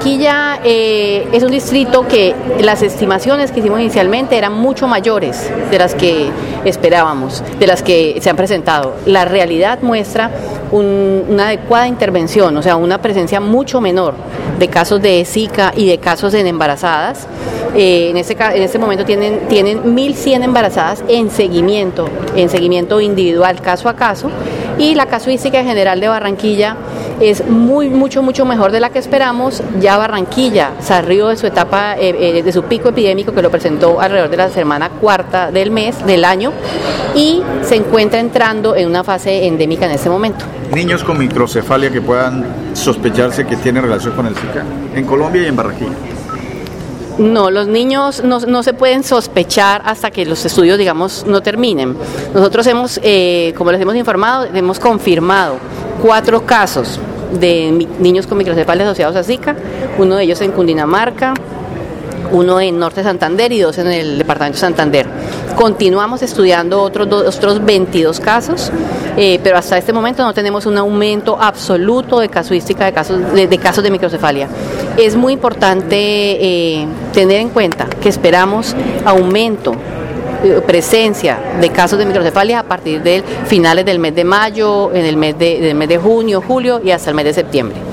Barranquilla es un distrito que las estimaciones que hicimos inicialmente eran mucho mayores de las que esperábamos, de las que se han presentado. La realidad muestra una adecuada intervención, o sea, una presencia mucho menor de casos de Zika y de casos en embarazadas. En este momento tienen 1.100 embarazadas en seguimiento individual, caso a caso, y la casuística en general de Barranquilla es mucho mejor de la que esperamos. Ya Barranquilla salió de su etapa, de su pico epidémico, que lo presentó alrededor de la semana cuarta del año, y se encuentra entrando en una fase endémica en este momento. Niños con microcefalia que puedan sospecharse que tienen relación con el Zika, en Colombia y en Barranquilla. No, los niños no se pueden sospechar hasta que los estudios, digamos, no terminen. Nosotros como les hemos informado, hemos confirmado 4 casos de niños con microcefalia asociados a Zika, uno de ellos en Cundinamarca, uno en Norte de Santander y 2 en el departamento de Santander. Continuamos estudiando otros 22 casos, pero hasta este momento no tenemos un aumento absoluto de casuística de casos de microcefalia. Es muy importante tener en cuenta que esperamos aumento, presencia de casos de microcefalia a partir de finales del mes de mayo, en el mes de junio, julio y hasta el mes de septiembre.